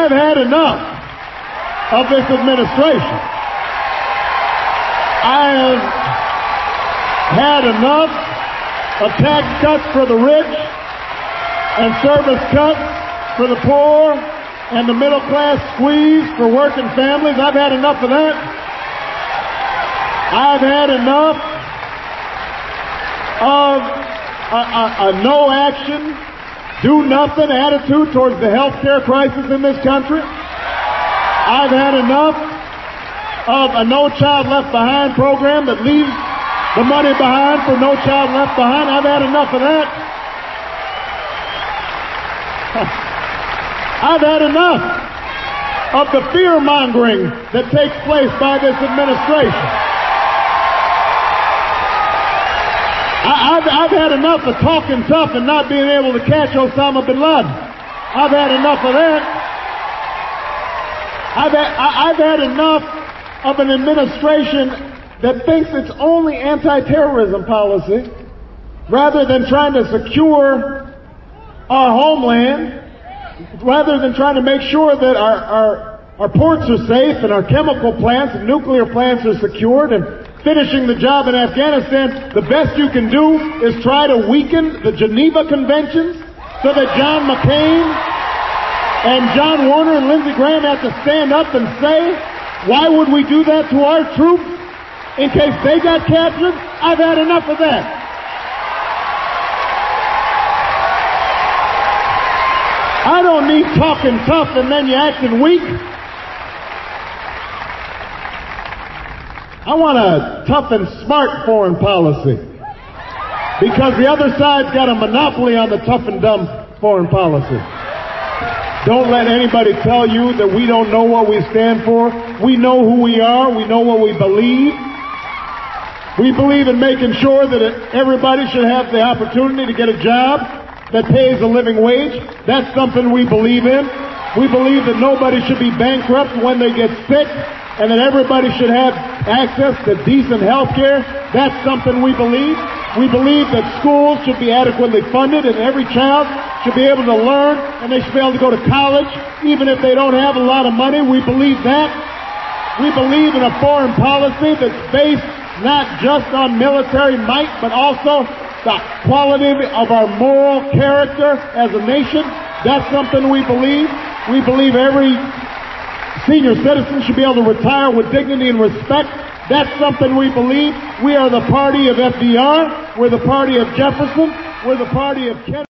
I've had enough of this administration. I have had enough of tax cuts for the rich and service cuts for the poor and the middle class squeeze for working families. I've had enough of that. I've had enough of a no action, do nothing attitude towards the health care crisis in this country. I've had enough of a No Child Left Behind program that leaves the money behind for No Child Left Behind. I've had enough of that. I've had enough of the fear-mongering that takes place by this administration. I've had enough of talking tough and not being able to catch Osama bin Laden. I've had enough of that. I've had enough of an administration that thinks it's only anti-terrorism policy rather than trying to secure our homeland, rather than trying to make sure that our ports are safe and our chemical plants and nuclear plants are secured and finishing the job in Afghanistan. The best you can do is try to weaken the Geneva Conventions so that John McCain and John Warner and Lindsey Graham have to stand up and say, why would we do that to our troops in case they got captured? I've had enough of that. I don't need talking tough and then you acting weak. I want a tough and smart foreign policy because the other side's got a monopoly on the tough and dumb foreign policy. Don't let anybody tell you that we don't know what we stand for. We know who we are. We know what we believe. We believe in making sure that everybody should have the opportunity to get a job that pays a living wage. That's something we believe in. We believe that nobody should be bankrupt when they get sick and that everybody should have access to decent health care. That's something we believe. We believe that schools should be adequately funded and every child should be able to learn and they should be able to go to college even if they don't have a lot of money. We believe that. We believe in a foreign policy that's based not just on military might but also the quality of our moral character as a nation. That's something we believe. We believe every senior citizen should be able to retire with dignity and respect. That's something we believe. We are the party of FDR. We're the party of Jefferson. We're the party of Kennedy.